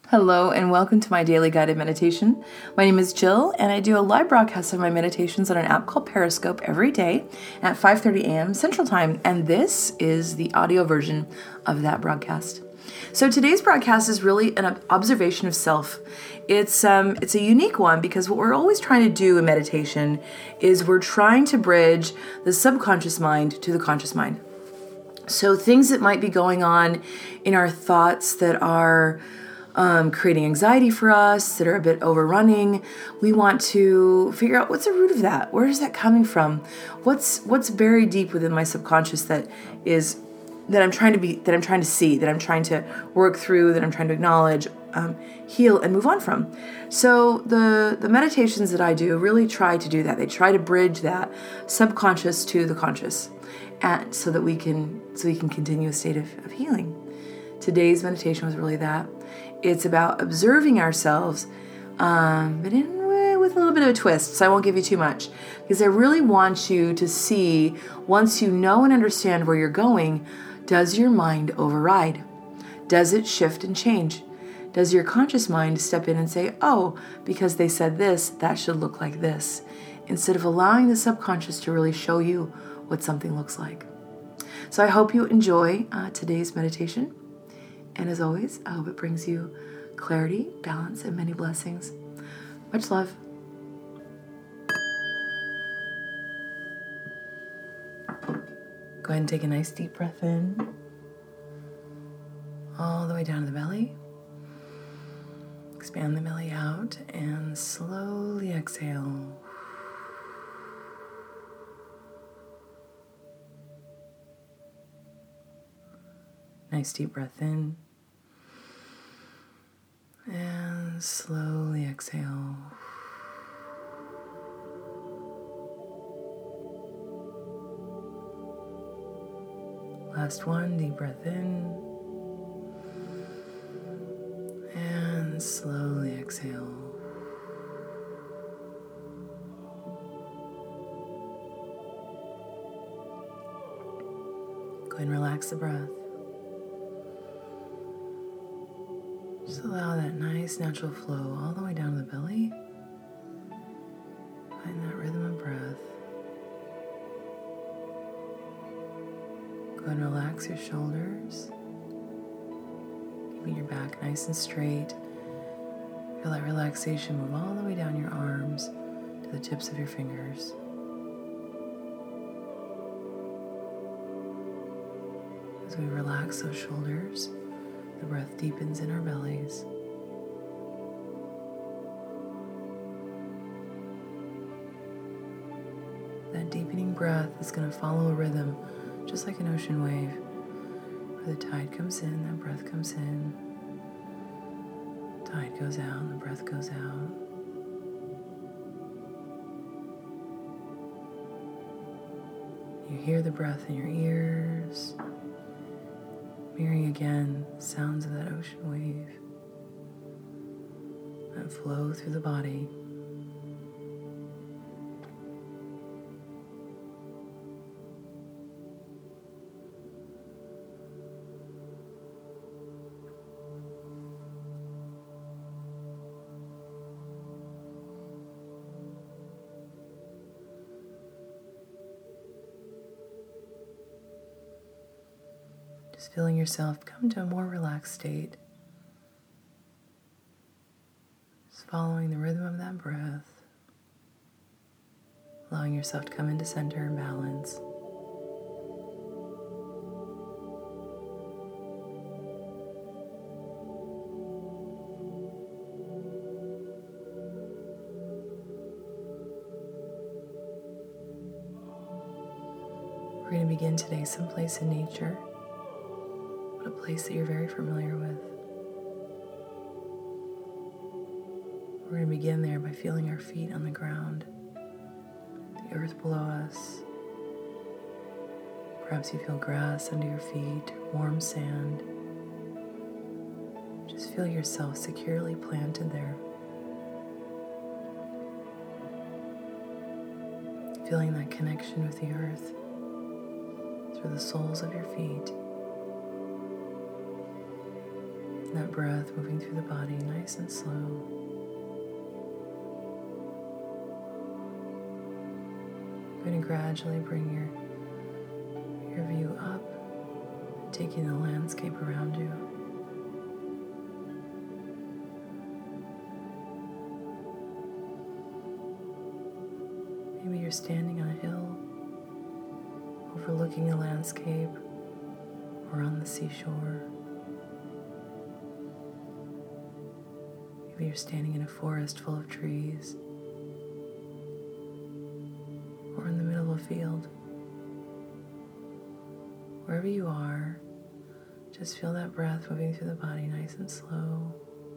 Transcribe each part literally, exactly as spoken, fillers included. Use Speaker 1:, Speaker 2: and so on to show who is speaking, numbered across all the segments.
Speaker 1: Hello and welcome to my daily guided meditation. My name is Jill and I do a live broadcast of my meditations on an app called Periscope every day at five thirty a.m. Central Time, and this is the audio version of that broadcast. So today's broadcast is really an observation of self. It's um it's a unique one because what we're always trying to do in meditation is we're trying to bridge the subconscious mind to the conscious mind. So things that might be going on in our thoughts that are Um, creating anxiety for us, that are a bit overrunning. We want to figure out what's the root of that. Where is that coming from? What's what's buried deep within my subconscious that is that I'm trying to be that I'm trying to see, that I'm trying to work through, that I'm trying to acknowledge, um, heal, and move on from. So the the meditations that I do really try to do that. They try to bridge that subconscious to the conscious, and so that we can so we can continue a state of, of healing. Today's meditation was really that. It's about observing ourselves, um, but in, with a little bit of a twist, so I won't give you too much. Because I really want you to see, once you know and understand where you're going, does your mind override? Does it shift and change? Does your conscious mind step in and say, oh, because they said this, that should look like this, instead of allowing the subconscious to really show you what something looks like? So I hope you enjoy uh, today's meditation. And as always, I hope it brings you clarity, balance, and many blessings. Much love. Go ahead and take a nice deep breath in, all the way down to the belly. Expand the belly out and slowly exhale. Nice deep breath in. And slowly exhale. Last one, deep breath in. And slowly exhale. Go ahead and relax the breath. Just allow that nice natural flow all the way down to the belly. Find that rhythm of breath. Go ahead and relax your shoulders. Keeping your back nice and straight. Feel that relaxation move all the way down your arms to the tips of your fingers. As we relax those shoulders, the breath deepens in our bellies. That deepening breath is going to follow a rhythm, just like an ocean wave. Where the tide comes in, that breath comes in. Tide goes out, and the breath goes out. You hear the breath in your ears. Hearing again sounds of that ocean wave that flow through the body. Just feeling yourself come to a more relaxed state. Just following the rhythm of that breath. Allowing yourself to come into center and balance. We're going to begin today someplace in nature. A place that you're very familiar with. We're going to begin there by feeling our feet on the ground, the earth below us. Perhaps you feel grass under your feet, warm sand. Just feel yourself securely planted there. Feeling that connection with the earth through the soles of your feet. And that breath moving through the body nice and slow. You're going to gradually bring your, your view up, taking the landscape around you. Maybe you're standing on a hill, overlooking the landscape, or on the seashore. Maybe you're standing in a forest full of trees, or in the middle of a field. Wherever you are, just feel that breath moving through the body nice and slow.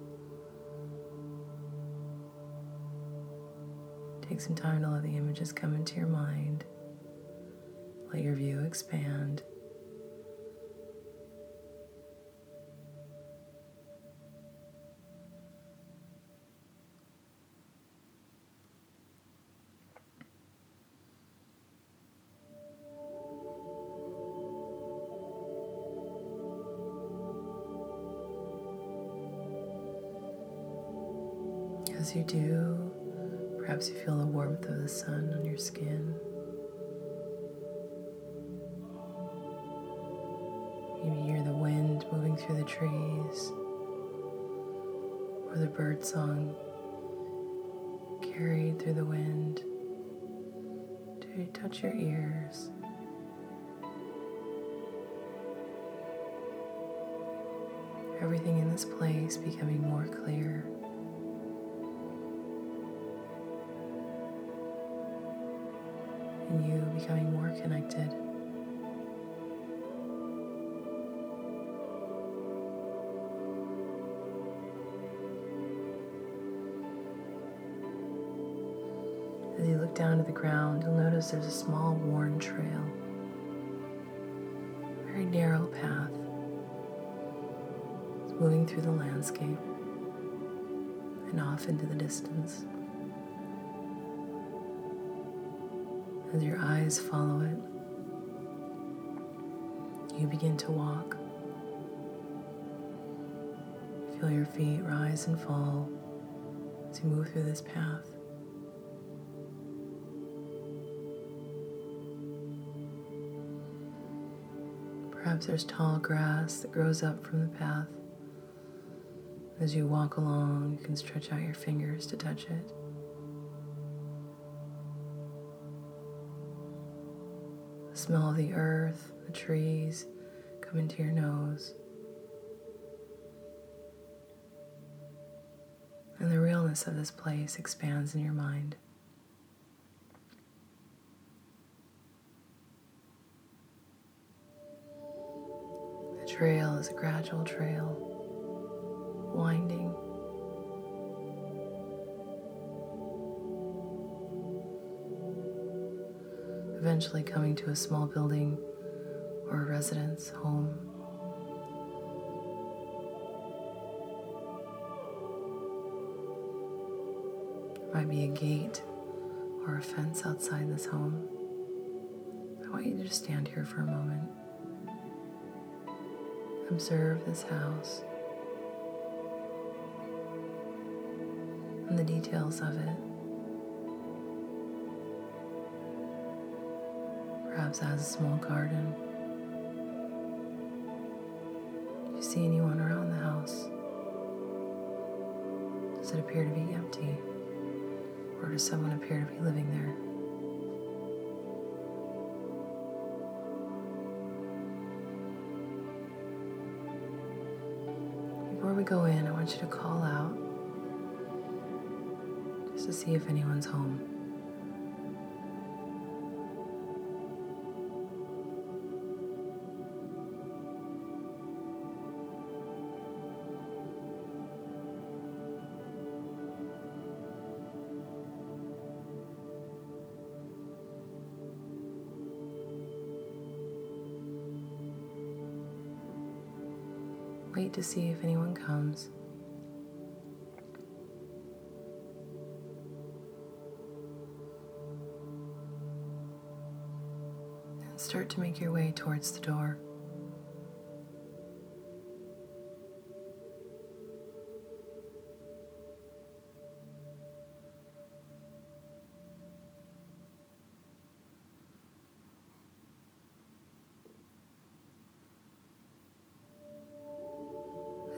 Speaker 1: Take some time to let the images come into your mind. Let your view expand. As you do, perhaps you feel the warmth of the sun on your skin. Maybe you hear the wind moving through the trees, or the bird song carried through the wind to touch your ears. Everything in this place becoming more clear. And you becoming more connected. As you look down to the ground, you'll notice there's a small worn trail, a very narrow path. It's moving through the landscape and off into the distance. As your eyes follow it, you begin to walk. Feel your feet rise and fall as you move through this path. Perhaps there's tall grass that grows up from the path. As you walk along, you can stretch out your fingers to touch it. The smell of the earth, the trees, come into your nose. And the realness of this place expands in your mind. The trail is a gradual trail, winding. Eventually coming to a small building or a residence home. There might be a gate or a fence outside this home. I want you to just stand here for a moment. Observe this house and the details of it. Perhaps it has a small garden. Do you see anyone around the house? Does it appear to be empty? Or does someone appear to be living there? Before we go in, I want you to call out just to see if anyone's home. Wait to see if anyone comes. And start to make your way towards the door.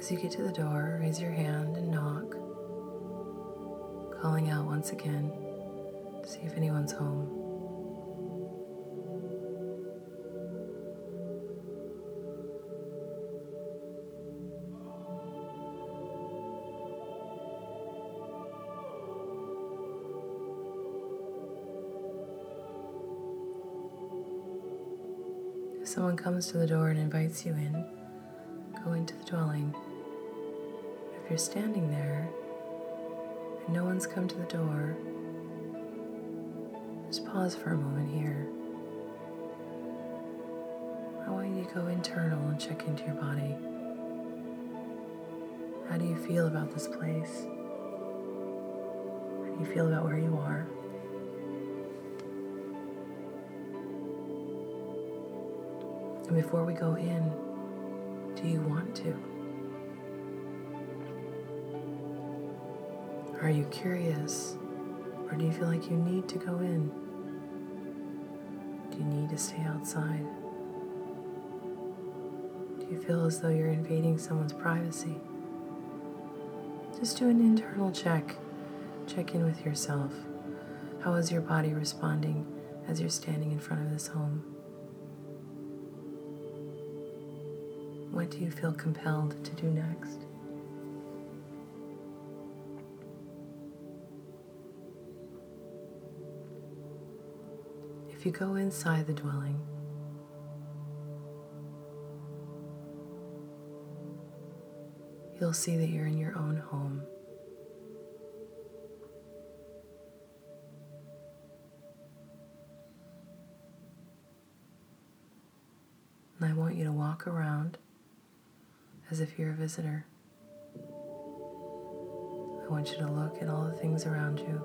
Speaker 1: As you get to the door, raise your hand and knock, calling out once again to see if anyone's home. If someone comes to the door and invites you in, go into the dwelling. If you're standing there and no one's come to the door, just pause for a moment here. I want you to go internal and check into your body. How do you feel about this place? How do you feel about where you are? And before we go in, do you want to? Are you curious, or do you feel like you need to go in? Do you need to stay outside? Do you feel as though you're invading someone's privacy? Just do an internal check. Check in with yourself. How is your body responding as you're standing in front of this home? What do you feel compelled to do next? If you go inside the dwelling, you'll see that you're in your own home. And I want you to walk around as if you're a visitor. I want you to look at all the things around you.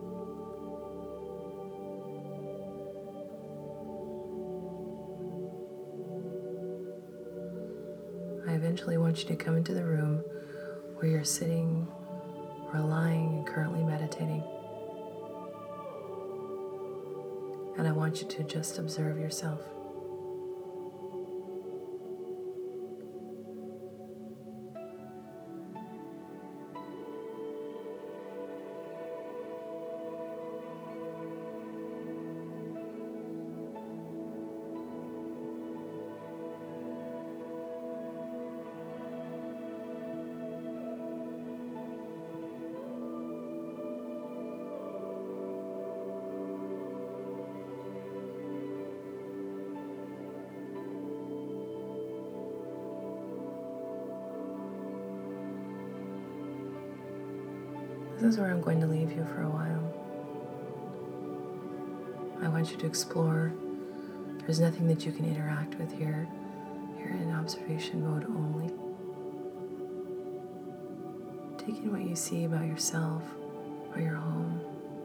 Speaker 1: I eventually want you to come into the room where you're sitting or lying and currently meditating. And I want you to just observe yourself. This is where I'm going to leave you for a while. I want you to explore. There's nothing that you can interact with here. You're in observation mode only. Take in what you see about yourself or your home.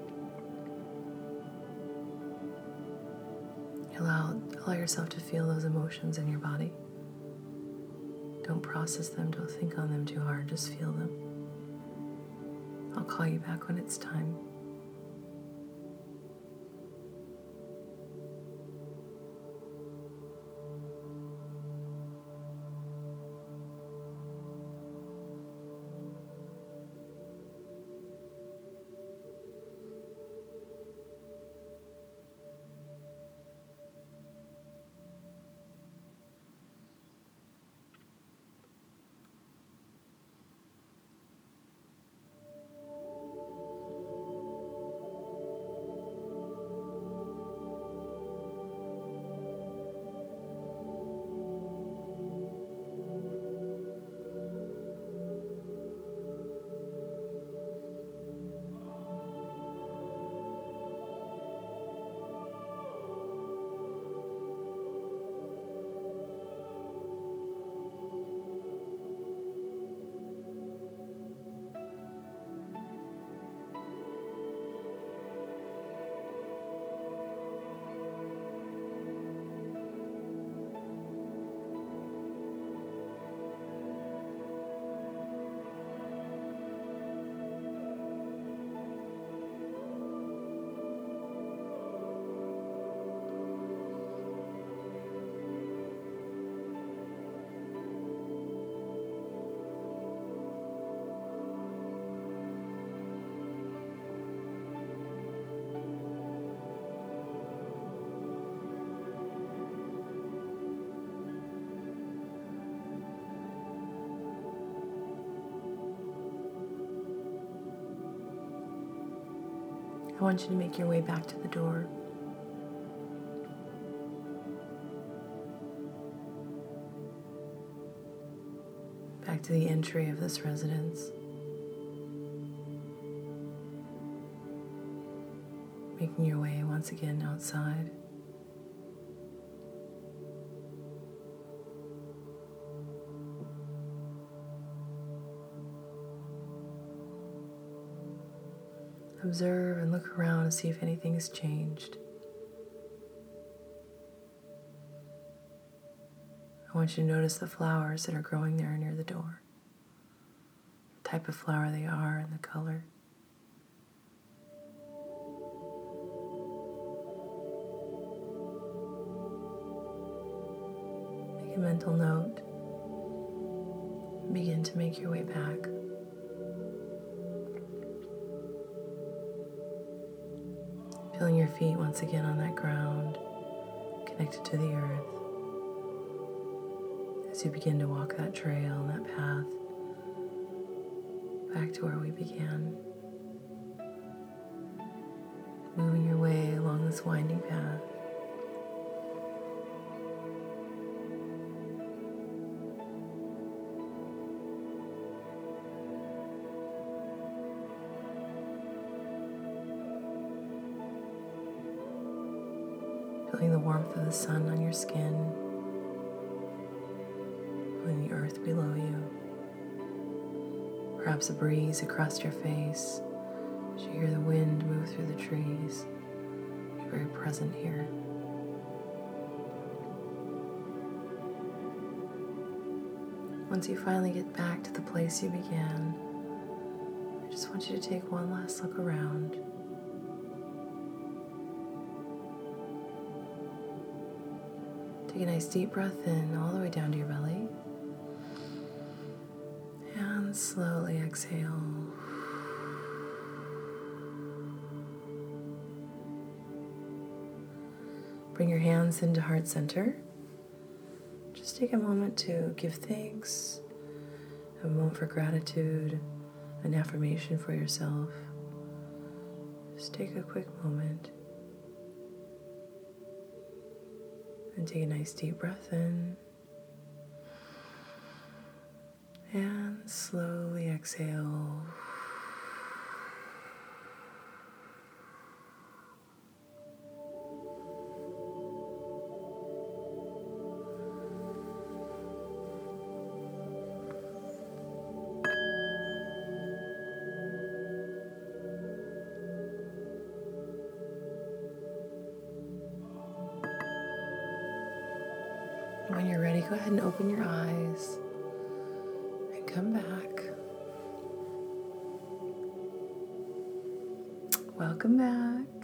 Speaker 1: Allow, allow yourself to feel those emotions in your body. Don't process them, don't think on them too hard, just feel them. I'll call you back when it's time. I want you to make your way back to the door. Back to the entry of this residence. Making your way once again outside. Observe and look around and see if anything has changed. I want you to notice the flowers that are growing there near the door. The type of flower they are and the color. Make a mental note and begin to make your way back. Feeling your feet once again on that ground, connected to the earth. As you begin to walk that trail, that path, back to where we began. Moving your way along this winding path. Feeling the warmth of the sun on your skin, feeling the earth below you, perhaps a breeze across your face as you hear the wind move through the trees. You're very present here. Once you finally get back to the place you began, I just want you to take one last look around. Take a nice deep breath in all the way down to your belly. And slowly exhale. Bring your hands into heart center. Just take a moment to give thanks, have a moment for gratitude, an affirmation for yourself. Just take a quick moment. And take a nice deep breath in. And slowly exhale. When you're ready, go ahead and open your eyes and come back. Welcome back.